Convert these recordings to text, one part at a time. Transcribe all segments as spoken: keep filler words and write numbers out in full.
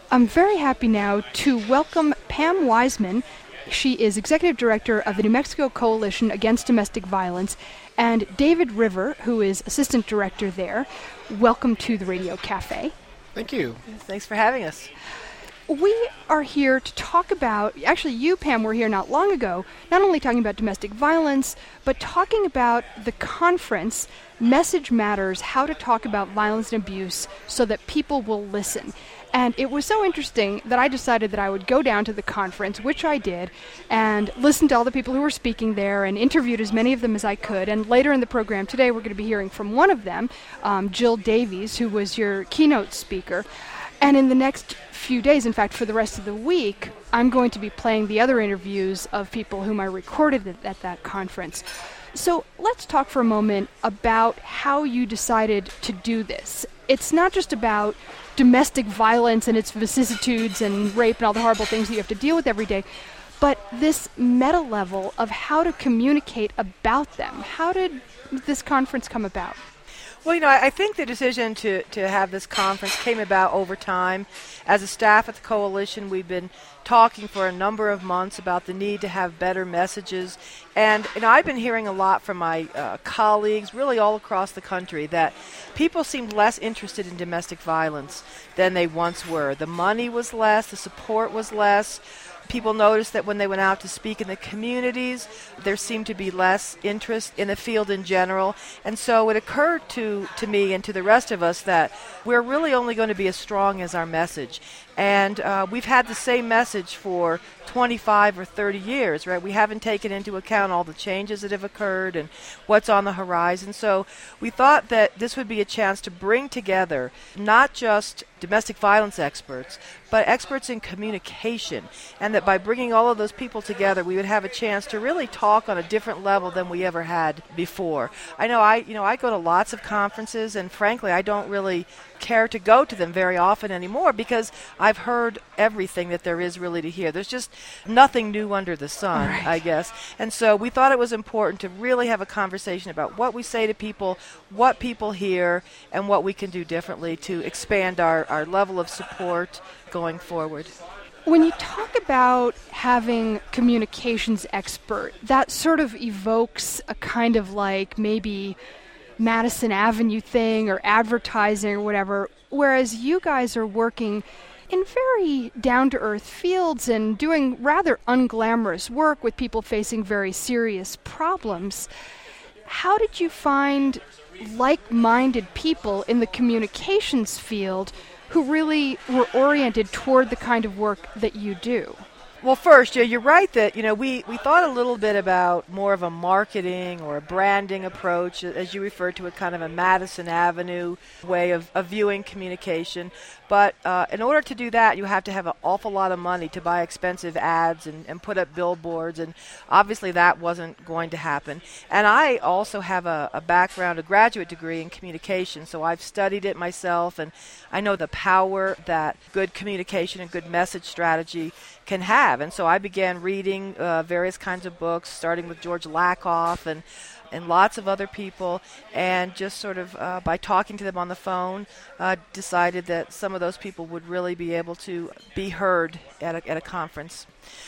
I'm very happy now to welcome Pam Wiseman. She is Executive Director of the New Mexico Coalition Against Domestic Violence, and David River, who is Assistant Director there. Welcome to the Radio Cafe. Thank you. Thanks for having us. We are here to talk about, actually you, Pam, were here not long ago, not only talking about domestic violence, but talking about the conference, Message Matters, how to talk about violence and abuse so that people will listen. And it was so interesting that I decided that I would go down to the conference, which I did, and listen to all the people who were speaking there and interviewed as many of them as I could. And later in the program today, we're going to be hearing from one of them, um, Jill Davies, who was your keynote speaker. And in the next few days, in fact, for the rest of the week, I'm going to be playing the other interviews of people whom I recorded at, at that conference. So let's talk for a moment about how you decided to do this. It's not just about domestic violence and its vicissitudes and rape and all the horrible things that you have to deal with every day, but this meta level of how to communicate about them. How did this conference come about? Well, you know, I think the decision to, to have this conference came about over time. As a staff at the Coalition, we've been talking for a number of months about the need to have better messages. And, you know, I've been hearing a lot from my uh, colleagues, really all across the country, that people seemed less interested in domestic violence than they once were. The money was less, the support was less. People noticed that when they went out to speak in the communities, there seemed to be less interest in the field in general. And so it occurred to, to me and to the rest of us that we're really only going to be as strong as our message. And uh, we've had the same message for twenty-five or thirty years, right? We haven't taken into account all the changes that have occurred and what's on the horizon. So we thought that this would be a chance to bring together not just domestic violence experts, but experts in communication, and that by bringing all of those people together, we would have a chance to really talk on a different level than we ever had before. I know I, you know, I go to lots of conferences, and frankly, I don't really care to go to them very often anymore because I've heard everything that there is really to hear. There's just nothing new under the sun, right. I guess. And so we thought it was important to really have a conversation about what we say to people, what people hear, and what we can do differently to expand our, our level of support going forward. When you talk about having communications expert, that sort of evokes a kind of like maybe Madison Avenue thing or advertising or whatever, whereas you guys are working in very down-to-earth fields and doing rather unglamorous work with people facing very serious problems. How did you find like-minded people in the communications field who really were oriented toward the kind of work that you do? Well, first, yeah, you're right that, you know, we, we thought a little bit about more of a marketing or a branding approach, as you referred to it, kind of a Madison Avenue way of, of viewing communication. But uh, in order to do that, you have to have an awful lot of money to buy expensive ads and, and put up billboards, and obviously that wasn't going to happen. And I also have a, a background, a graduate degree in communication, so I've studied it myself, and I know the power that good communication and good message strategy can have. And so I began reading uh, various kinds of books, starting with George Lakoff and and lots of other people, and just sort of uh, by talking to them on the phone, uh, decided that some of those people would really be able to be heard at a, at a conference.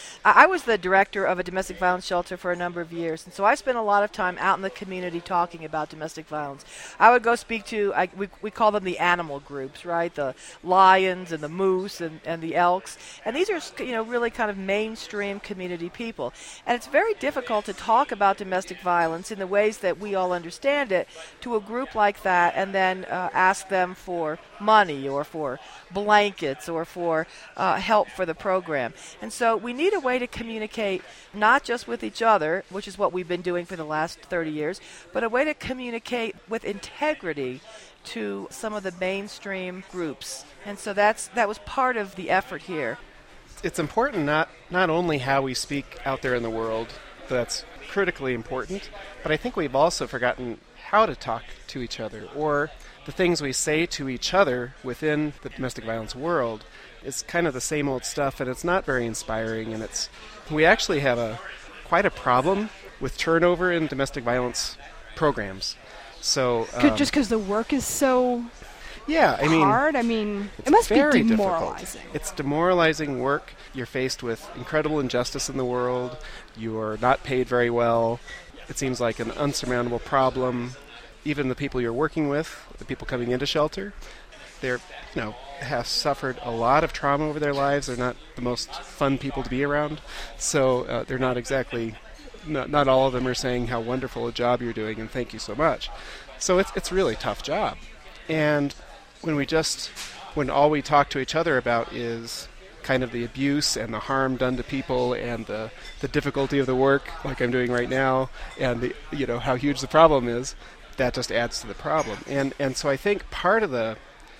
I was the director of a domestic violence shelter for a number of years, and so I spent a lot of time out in the community talking about domestic violence. I would go speak to, I, we, we call them the animal groups, right? The lions and the moose and, and the elks. And these are, you know, really kind of mainstream community people. And it's very difficult to talk about domestic violence in the ways that we all understand it to a group like that and then uh, ask them for money or for blankets or for uh, help for the program. And so we need a way to communicate not just with each other, which is what we've been doing for the last thirty years, but a way to communicate with integrity to some of the mainstream groups. And so that's that was part of the effort here. It's important not, not only how we speak out there in the world, that's critically important, but I think we've also forgotten how to talk to each other, or the things we say to each other within the domestic violence world. It's kind of the same old stuff, and it's not very inspiring, and it's we actually have a quite a problem with turnover in domestic violence programs. So um, just because the work is so Yeah, I mean, hard? I mean, it's it must very be demoralizing. difficult. It's demoralizing work. You're faced with incredible injustice in the world. You are not paid very well. It seems like an unsurmountable problem. Even the people you're working with, the people coming into shelter, they're, you know, have suffered a lot of trauma over their lives. They're not the most fun people to be around. So uh, they're not exactly, not, not all of them are saying how wonderful a job you're doing and thank you so much. So it's it's a really tough job. And when we just, when all we talk to each other about is kind of the abuse and the harm done to people and the, the difficulty of the work, like I'm doing right now, and the, you know, how huge the problem is, that just adds to the problem. And and so I think part of the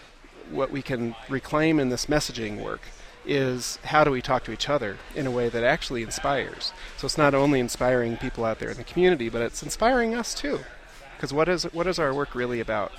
what we can reclaim in this messaging work is how do we talk to each other in a way that actually inspires. So it's not only inspiring people out there in the community, but it's inspiring us too. Because what is what is our work really about?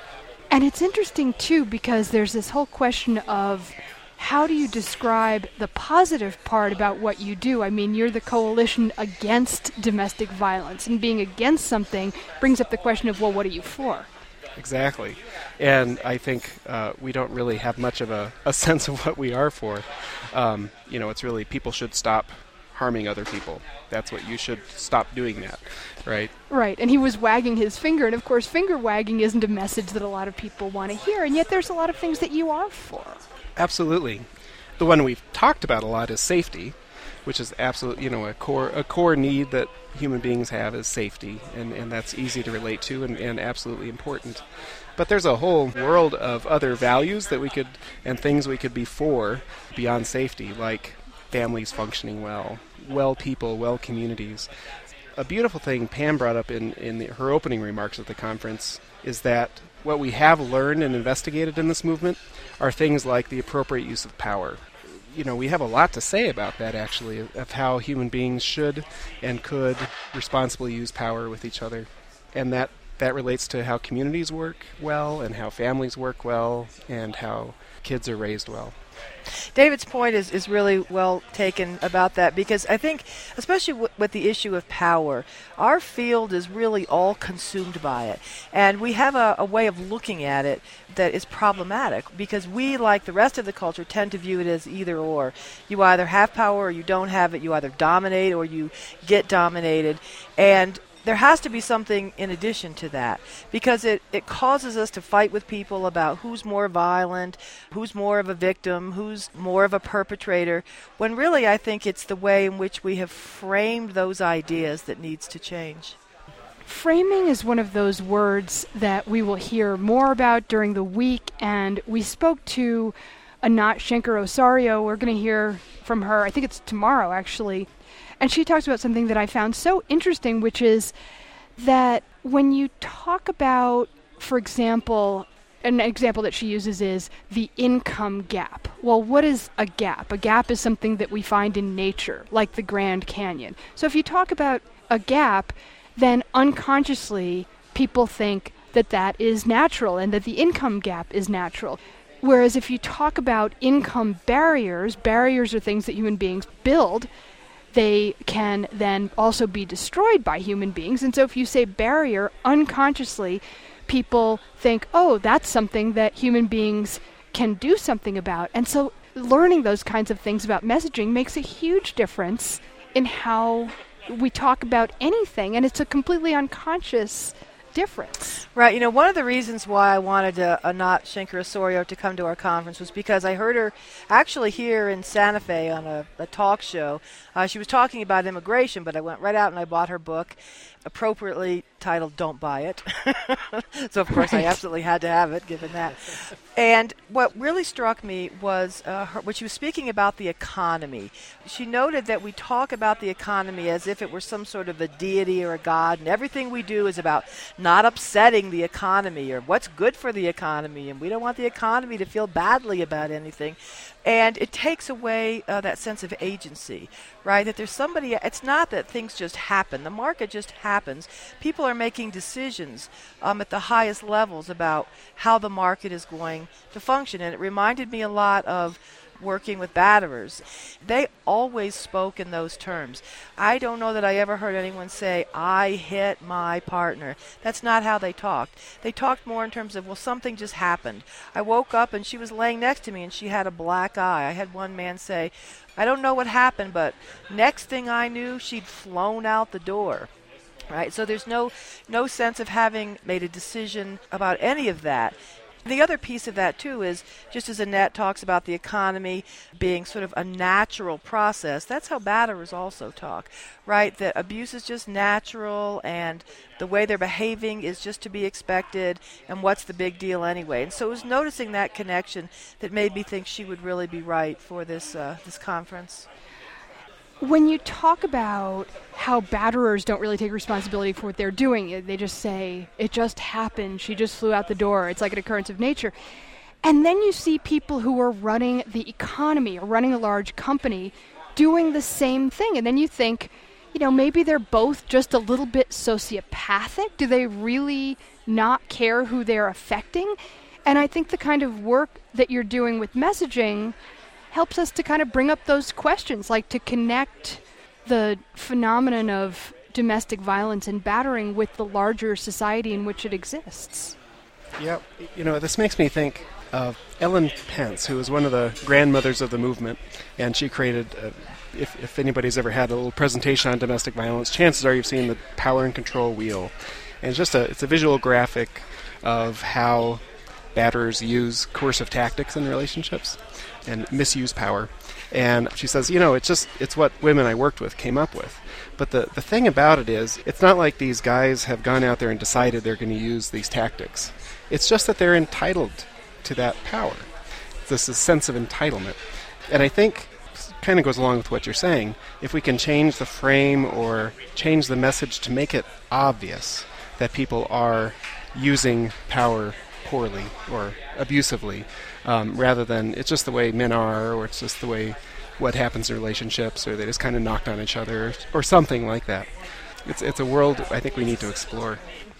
And it's interesting, too, because there's this whole question of how do you describe the positive part about what you do? I mean, you're the coalition against domestic violence, and being against something brings up the question of, well, what are you for? Exactly. And I think uh, we don't really have much of a, a sense of what we are for. Um, you know, it's really people should stop harming other people. That's what you should stop doing that, right? Right, and he was wagging his finger, and of course finger wagging isn't a message that a lot of people want to hear, and yet there's a lot of things that you are for. Absolutely. The one we've talked about a lot is safety, which is absolutely, you know, a core a core need that human beings have is safety, and, and that's easy to relate to and, and absolutely important. But there's a whole world of other values that we could, and things we could be for beyond safety, like families functioning well, well people, well communities. A beautiful thing Pam brought up in, in the, her opening remarks at the conference is that what we have learned and investigated in this movement are things like the appropriate use of power. You know, we have a lot to say about that, actually, of how human beings should and could responsibly use power with each other. And that, that relates to how communities work well and how families work well and how kids are raised well. David's point is, is really well taken about that, because I think, especially w- with the issue of power, our field is really all consumed by it. And we have a, a way of looking at it that is problematic, because we, like the rest of the culture, tend to view it as either or. You either have power or you don't have it. You either dominate or you get dominated. And there has to be something in addition to that, because it, it causes us to fight with people about who's more violent, who's more of a victim, who's more of a perpetrator, when really I think it's the way in which we have framed those ideas that needs to change. Framing is one of those words that we will hear more about during the week, and we spoke to Anat Shenker-Osorio. We're going to hear from her, I think it's tomorrow actually. And she talks about something that I found so interesting, which is that when you talk about, for example, an example that she uses is the income gap. Well, what is a gap? A gap is something that we find in nature, like the Grand Canyon. So if you talk about a gap, then unconsciously people think that that is natural and that the income gap is natural. Whereas if you talk about income barriers, barriers are things that human beings build. They can then also be destroyed by human beings. And so if you say barrier, unconsciously, people think, oh, that's something that human beings can do something about. And so learning those kinds of things about messaging makes a huge difference in how we talk about anything. And it's a completely unconscious difference. Right. You know, one of the reasons why I wanted uh, Anat Shenker-Osorio to come to our conference was because I heard her actually here in Santa Fe on a, a talk show. Uh, she was talking about immigration, but I went right out and I bought her book, appropriately titled Don't Buy It. So, of course, right. I absolutely had to have it, given that. And what really struck me was uh, her, when she was speaking about the economy. She noted that we talk about the economy as if it were some sort of a deity or a god, and everything we do is about not upsetting the economy or what's good for the economy, and we don't want the economy to feel badly about anything. And it takes away uh, that sense of agency, right? That there's somebody, it's not that things just happen. The market just happens. People are making decisions um, at the highest levels about how the market is going to function. And it reminded me a lot of working with batterers, they always spoke in those terms. I don't know that I ever heard anyone say, I hit my partner. That's not how they talked. They talked more in terms of, well, something just happened. I woke up and she was laying next to me and she had a black eye. I had one man say, I don't know what happened, but next thing I knew, she'd flown out the door. Right? So there's no no sense of having made a decision about any of that. The other piece of that, too, is just as Annette talks about the economy being sort of a natural process, that's how batterers also talk, right? That abuse is just natural and the way they're behaving is just to be expected, and what's the big deal anyway? And so it was noticing that connection that made me think she would really be right for this uh, this conference. When you talk about how batterers don't really take responsibility for what they're doing, they just say, it just happened, she just flew out the door, it's like an occurrence of nature. And then you see people who are running the economy or running a large company doing the same thing. And then you think, you know, maybe they're both just a little bit sociopathic. Do they really not care who they're affecting? And I think the kind of work that you're doing with messaging helps us to kind of bring up those questions, like to connect the phenomenon of domestic violence and battering with the larger society in which it exists. Yeah, you know, this makes me think of Ellen Pence, who was one of the grandmothers of the movement, and she created, uh, if, if anybody's ever had a little presentation on domestic violence, chances are you've seen the power and control wheel. And it's just a, it's a visual graphic of how batterers use coercive tactics in relationships and misuse power. And she says, you know, it's just, it's what women I worked with came up with. But the, the thing about it is, it's not like these guys have gone out there and decided they're going to use these tactics. It's just that they're entitled to that power. This is sense of entitlement. And I think kind of goes along with what you're saying. If we can change the frame or change the message to make it obvious that people are using power poorly or abusively, um, rather than it's just the way men are, or it's just the way what happens in relationships, or they just kind of knocked on each other, or, or something like that. It's it's a world I think we need to explore.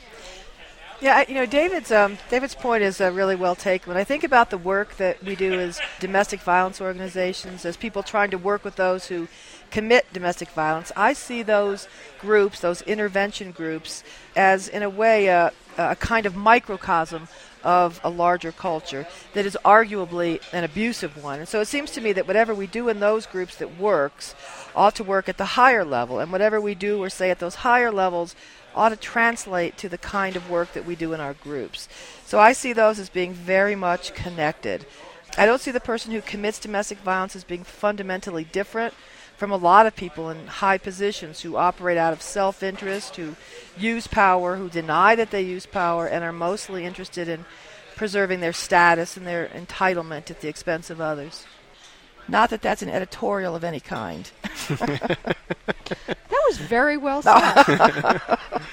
Yeah, I, you know, David's um, David's point is uh, really well taken. When I think about the work that we do as domestic violence organizations, as people trying to work with those who commit domestic violence, I see those groups, those intervention groups, as in a way uh, a kind of microcosm of a larger culture that is arguably an abusive one. And so it seems to me that whatever we do in those groups that works ought to work at the higher level, and whatever we do or say at those higher levels ought to translate to the kind of work that we do in our groups. So I see those as being very much connected. I don't see the person who commits domestic violence as being fundamentally different from a lot of people in high positions who operate out of self-interest, who use power, who deny that they use power, and are mostly interested in preserving their status and their entitlement at the expense of others. Not that that's an editorial of any kind. That was very well said.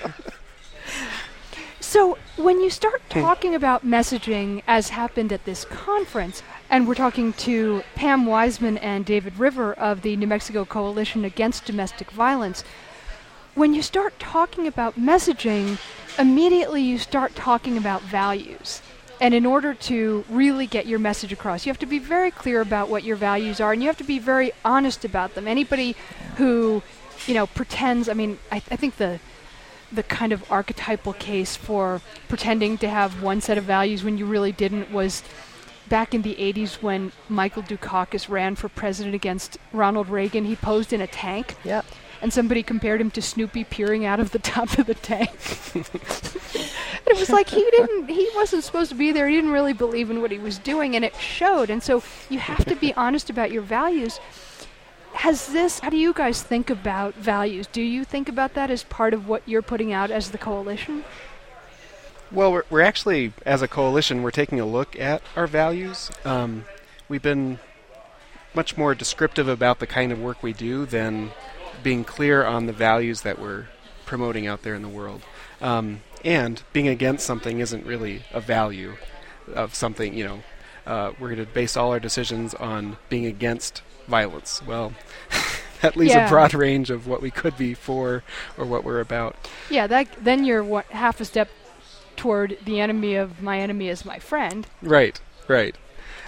So when you start talking about messaging, as happened at this conference, and we're talking to Pam Wiseman and David River of the New Mexico Coalition Against Domestic Violence, when you start talking about messaging, immediately you start talking about values. And in order to really get your message across, you have to be very clear about what your values are, and you have to be very honest about them. Anybody who, you know, pretends, I mean, I, I think the the kind of archetypal case for pretending to have one set of values when you really didn't was back in the eighties when Michael Dukakis ran for president against Ronald Reagan. He posed in a tank. Yep. And somebody compared him to Snoopy peering out of the top of the tank. And it was like he didn't, he wasn't supposed to be there. He didn't really believe in what he was doing, and it showed. And so you have to be honest about your values. Has this, how do you guys think about values? Do you think about that as part of what you're putting out as the coalition? Well, we're, we're actually, as a coalition, we're taking a look at our values. Um, we've been much more descriptive about the kind of work we do than being clear on the values that we're promoting out there in the world. Um, and being against something isn't really a value of something, you know. Uh, we're going to base all our decisions on being against violence. Well, that leaves yeah. a broad range of what we could be for or what we're about. Yeah, that then you're what, half a step toward the enemy of my enemy is my friend. Right, right.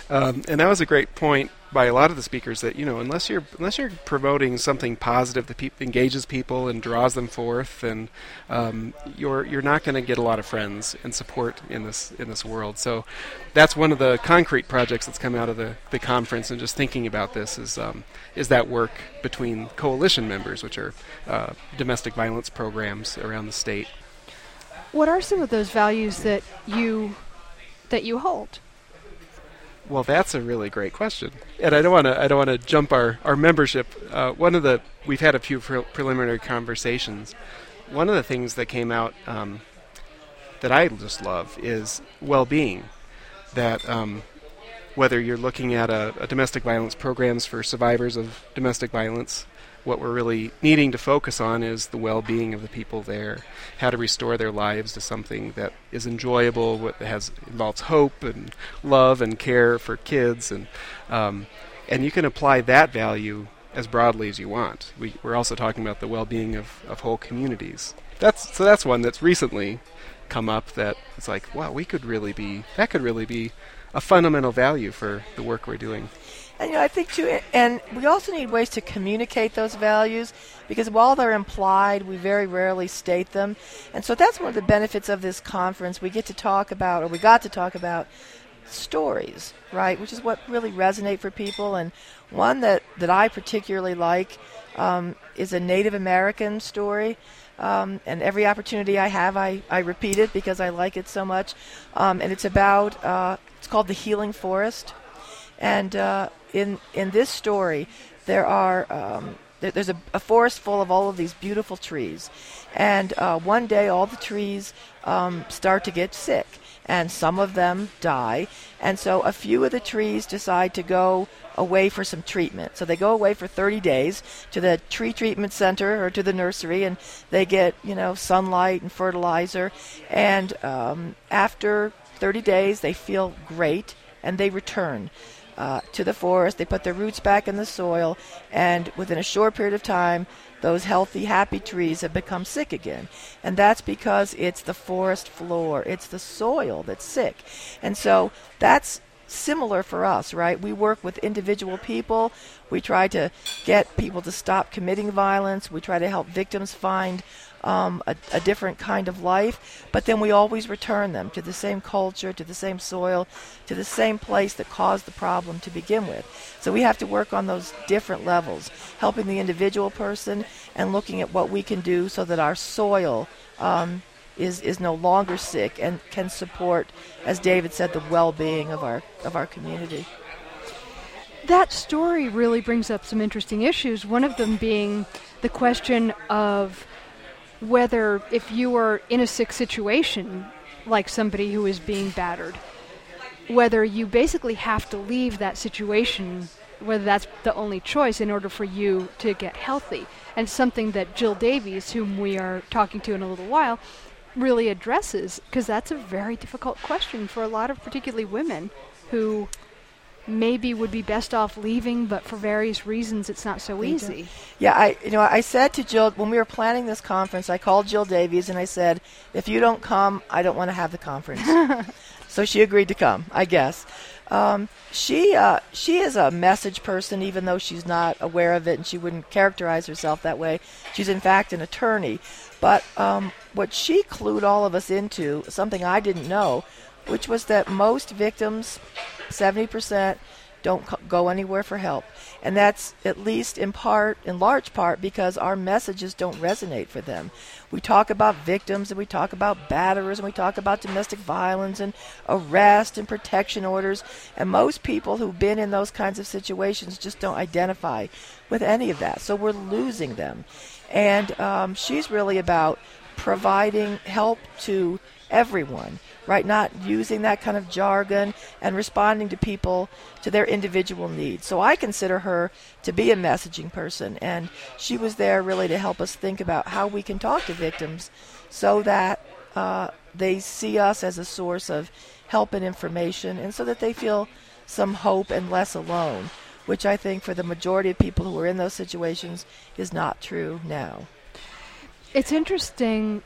Um, and that was a great point by a lot of the speakers that, you know, unless you're unless you're promoting something positive that pe- engages people and draws them forth, and um, you're you're not going to get a lot of friends and support in this in this world. So that's one of the concrete projects that's come out of the, the conference, and just thinking about this is um, is that work between coalition members, which are uh, domestic violence programs around the state. What are some of those values that you that you hold? Well, that's a really great question, and I don't want to. I don't want to jump our our membership. Uh, one of the we've had a few pre- preliminary conversations. One of the things that came out um, that I just love is well-being. That um, whether you're looking at a, a domestic violence programs for survivors of domestic violence, what we're really needing to focus on is the well-being of the people there, how to restore their lives to something that is enjoyable, what has involves hope and love and care for kids, and um, and you can apply that value as broadly as you want. We, we're also talking about the well-being of, of whole communities. That's so that's one that's recently come up that it's like, wow, we could really be that could really be a fundamental value for the work we're doing. And, you know, I think, too, and we also need ways to communicate those values, because while they're implied, we very rarely state them. And so that's one of the benefits of this conference. We get to talk about, or we got to talk about, stories, right, which is what really resonate for people. And one that, that I particularly like um, is a Native American story. Um, and every opportunity I have, I, I repeat it because I like it so much. Um, and it's about, uh, it's called The Healing Forest. And uh, in in this story, there are um, there, there's a, a forest full of all of these beautiful trees, and uh, one day all the trees um, start to get sick, and some of them die, and so a few of the trees decide to go away for some treatment. So they go away for thirty days to the tree treatment center or to the nursery, and they get, you know, sunlight and fertilizer, and um, after thirty days they feel great, and they return Uh, to the forest. They put their roots back in the soil, and within a short period of time, those healthy, happy trees have become sick again. And that's because it's the forest floor, it's the soil that's sick. And so that's similar for us, right? We work with individual people. We try to get people to stop committing violence. We try to help victims find Um, a, a different kind of life, but then we always return them to the same culture, to the same soil, to the same place that caused the problem to begin with. So we have to work on those different levels, helping the individual person and looking at what we can do so that our soil um, is is no longer sick and can support, as David said, the well-being of our of our community. That story really brings up some interesting issues, one of them being the question of whether, if you are in a sick situation, like somebody who is being battered, whether you basically have to leave that situation, whether that's the only choice in order for you to get healthy. And something that Jill Davies, whom we are talking to in a little while, really addresses, because that's a very difficult question for a lot of particularly women who maybe would be best off leaving, but for various reasons it's not so easy. Yeah, I you know I said to Jill when we were planning this conference, I called Jill Davies and I said, if you don't come, I don't want to have the conference. So she agreed to come, I guess. Um, she uh, she is a message person, even though she's not aware of it, and she wouldn't characterize herself that way. She's in fact an attorney. But um, what she clued all of us into, something I didn't know, which was that most victims, seventy percent, don't co- go anywhere for help. And that's at least in part, in large part, because our messages don't resonate for them. We talk about victims, and we talk about batterers, and we talk about domestic violence and arrest and protection orders. And most people who've been in those kinds of situations just don't identify with any of that. So we're losing them. And um, she's really about providing help to everyone, right? Not using that kind of jargon and responding to people, to their individual needs. So I consider her to be a messaging person, and she was there really to help us think about how we can talk to victims so that uh, they see us as a source of help and information, and so that they feel some hope and less alone, which I think for the majority of people who are in those situations is not true now. It's interesting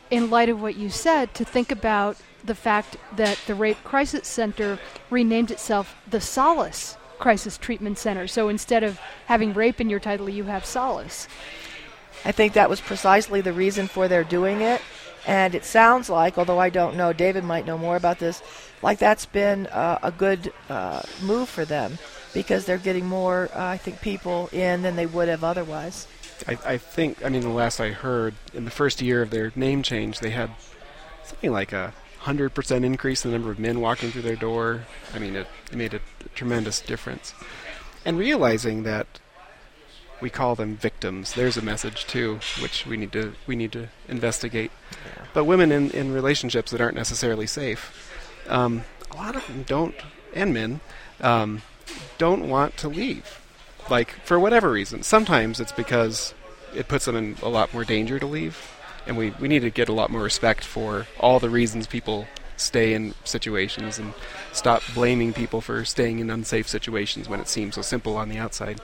in light of what you said, to think about the fact that the Rape Crisis Center renamed itself the Solace Crisis Treatment Center. So instead of having rape in your title, you have solace. I think that was precisely the reason for their doing it. And it sounds like, although I don't know, David might know more about this, like that's been uh, a good uh, move for them because they're getting more, uh, I think, people in than they would have otherwise. I, I think, I mean, the last I heard, in the first year of their name change, they had something like a one hundred percent increase in the number of men walking through their door. I mean, it, it made a tremendous difference. And realizing that we call them victims, there's a message, too, which we need to we need to investigate. Yeah. But women in, in relationships that aren't necessarily safe, um, a lot of them don't, and men, um, don't want to leave. Like, for whatever reason. Sometimes it's because it puts them in a lot more danger to leave. And we, we need to get a lot more respect for all the reasons people stay in situations and stop blaming people for staying in unsafe situations when it seems so simple on the outside.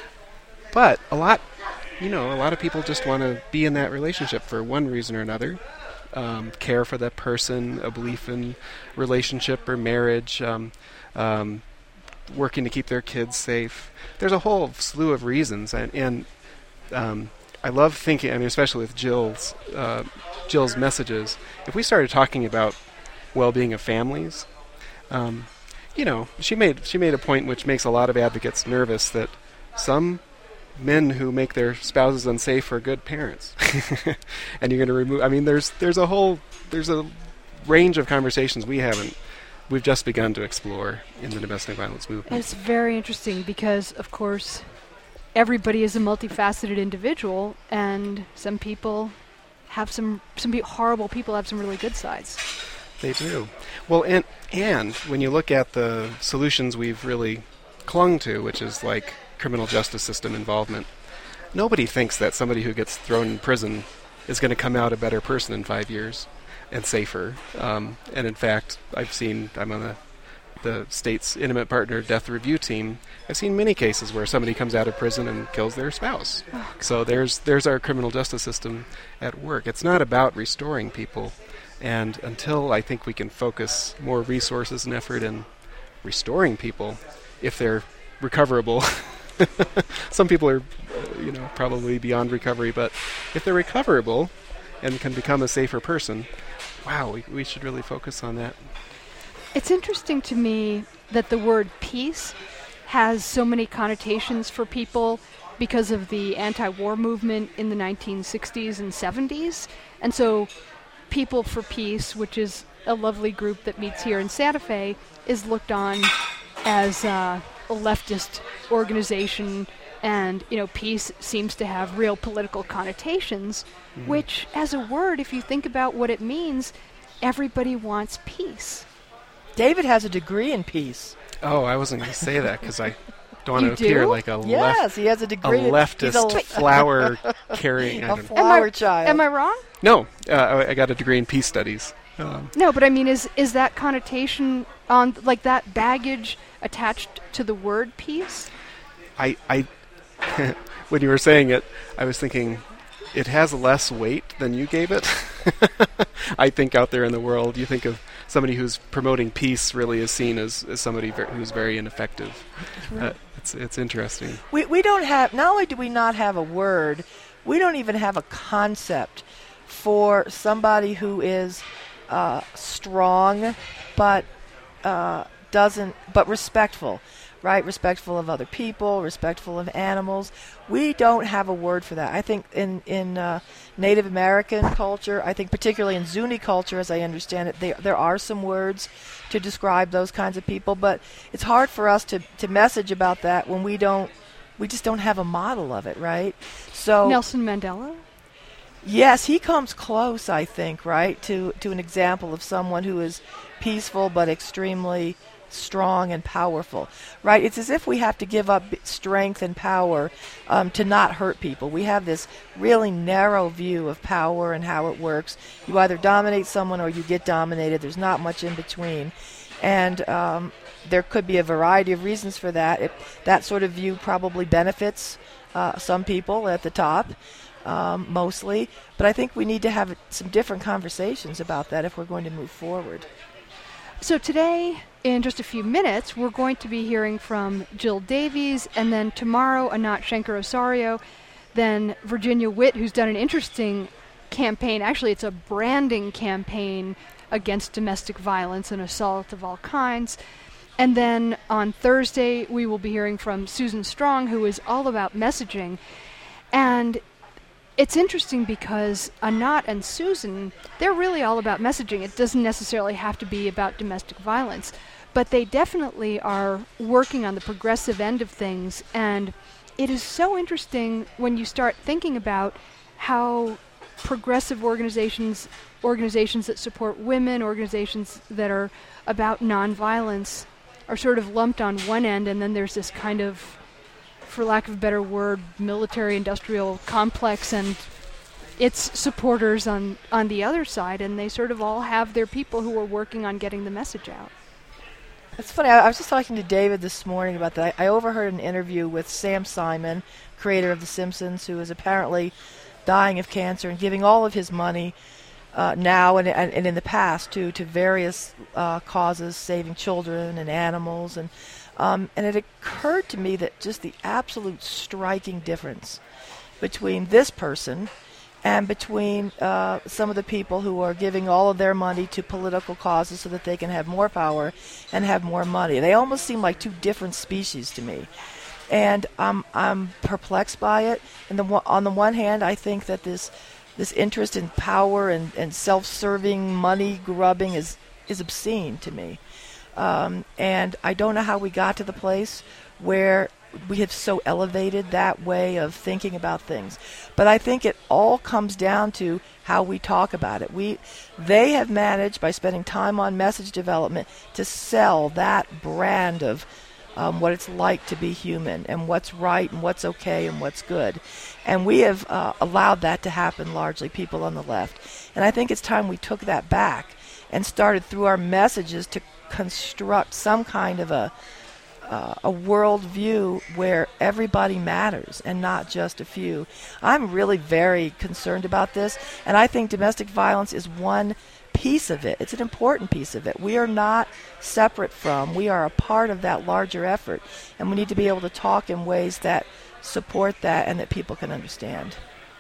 But a lot, you know, a lot of people just want to be in that relationship for one reason or another. Um, care for that person, a belief in relationship or marriage, um, um, working to keep their kids safe. There's a whole slew of reasons, and, and um, I love thinking, I mean, especially with Jill's uh, Jill's messages. If we started talking about well-being of families, um, you know, she made she made a point which makes a lot of advocates nervous, that some men who make their spouses unsafe are good parents, and you're going to remove. I mean, there's there's a whole there's a range of conversations we haven't. We've just begun to explore in the domestic violence movement. And it's very interesting because, of course, everybody is a multifaceted individual, and some people have some some pe- horrible people have some really good sides. They do. Well, and and when you look at the solutions we've really clung to, which is like criminal justice system involvement, nobody thinks that somebody who gets thrown in prison is going to come out a better person in five years and safer. Um, and in fact, I've seen, I'm on the, the state's intimate partner death review team. I've seen many cases where somebody comes out of prison and kills their spouse. Oh, so there's there's our criminal justice system at work. It's not about restoring people. And until I think we can focus more resources and effort in restoring people, if they're recoverable, some people are, uh, you know, probably beyond recovery, but if they're recoverable and can become a safer person, wow, we, we should really focus on that. It's interesting to me that the word peace has so many connotations for people because of the anti-war movement in the nineteen sixties and seventies. And so People for Peace, which is a lovely group that meets here in Santa Fe, is looked on as uh, a leftist organization, and, you know, peace seems to have real political connotations, mm-hmm. which, as a word, if you think about what it means, everybody wants peace. David has a degree in peace. Oh, I wasn't going to say that because I don't want to do? appear like a, yes, left, he has a, degree a leftist a flower carrying. A flower am I, child. Am I wrong? No, uh, I, I got a degree in peace studies. Um, no, but I mean, is is that connotation on, like, that baggage attached to the word peace? I, I when you were saying it, I was thinking it has less weight than you gave it. I think out there in the world, you think of somebody who's promoting peace really is seen as, as somebody ver- who's very ineffective. Uh, it's it's interesting. We we don't have, not only do we not have a word, we don't even have a concept for somebody who is uh, strong, but uh, doesn't, but respectful, right? Respectful of other people, respectful of animals. We don't have a word for that. I think in in uh, Native American culture, I think particularly in Zuni culture, as I understand it, there there are some words to describe those kinds of people, but it's hard for us to, to message about that when we don't, we just don't have a model of it, right? So Nelson Mandela? Yes, he comes close, I think, right, to, to an example of someone who is peaceful but extremely strong and powerful, right? It's as if we have to give up strength and power um, to not hurt people. We have this really narrow view of power and how it works. You either dominate someone or you get dominated. There's not much in between. And um, there could be a variety of reasons for that. It, that sort of view probably benefits uh, some people at the top. um, mostly. But I think we need to have some different conversations about that if we're going to move forward. So today, in just a few minutes, we're going to be hearing from Jill Davies, and then tomorrow, Anat Shenker-Osorio, then Virginia Witt, who's done an interesting campaign. Actually, it's a branding campaign against domestic violence and assault of all kinds. And then on Thursday, we will be hearing from Susan Strong, who is all about messaging. And it's interesting because Anat and Susan, they're really all about messaging. It doesn't necessarily have to be about domestic violence, but they definitely are working on the progressive end of things. And it is so interesting when you start thinking about how progressive organizations, organizations that support women, organizations that are about nonviolence, are sort of lumped on one end, and then there's this kind of, for lack of a better word, military-industrial complex and its supporters on, on the other side, and they sort of all have their people who are working on getting the message out. It's funny, I, I was just talking to David this morning about that. I, I overheard an interview with Sam Simon, creator of The Simpsons, who is apparently dying of cancer and giving all of his money uh, now and, and, and in the past too to various uh, causes, saving children and animals, and um, and it occurred to me that just the absolute striking difference between this person and between uh, some of the people who are giving all of their money to political causes so that they can have more power and have more money. They almost seem like two different species to me. And um, I'm perplexed by it. And the, on the one hand, I think that this this interest in power and, and self-serving money grubbing is, is obscene to me. Um, and I don't know how we got to the place where we have so elevated that way of thinking about things. But I think it all comes down to how we talk about it. We, they have managed, by spending time on message development, to sell that brand of Um, what it's like to be human and what's right and what's okay and what's good. And we have uh, allowed that to happen largely, people on the left. And I think it's time we took that back and started through our messages to construct some kind of a uh, a world view where everybody matters and not just a few. I'm really very concerned about this, and I think domestic violence is one piece of it. It's an important piece of it. We are not separate from, we are a part of that larger effort, and we need to be able to talk in ways that support that and that people can understand.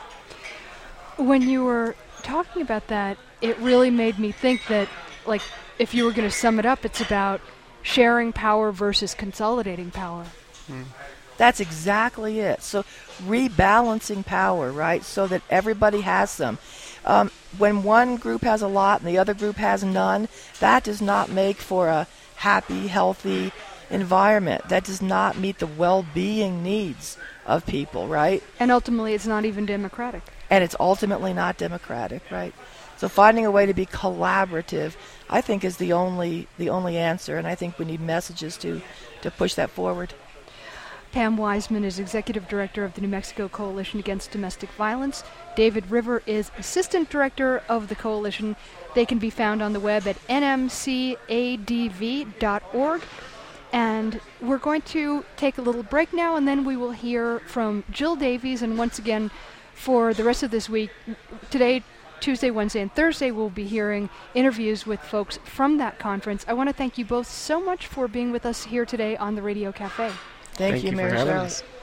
When you were talking about that, it really made me think that, like, if you were going to sum it up, it's about sharing power versus consolidating power. Mm. That's exactly it. So rebalancing power, right, so that everybody has some. Um, when one group has a lot and the other group has none, that does not make for a happy, healthy environment. That does not meet the well-being needs of people, right? And ultimately, it's not even democratic. And it's ultimately not democratic, right? So finding a way to be collaborative, I think, is the only the only answer, and I think we need messages to, to push that forward. Pam Wiseman is Executive Director of the New Mexico Coalition Against Domestic Violence. David River is Assistant Director of the Coalition. They can be found on the web at n m c a d v dot org. And we're going to take a little break now, and then we will hear from Jill Davies. And once again, for the rest of this week, today, Tuesday, Wednesday, and Thursday, we'll be hearing interviews with folks from that conference. I want to thank you both so much for being with us here today on the Radio Cafe. Thank, Thank you, you Mary for having Charlotte. us.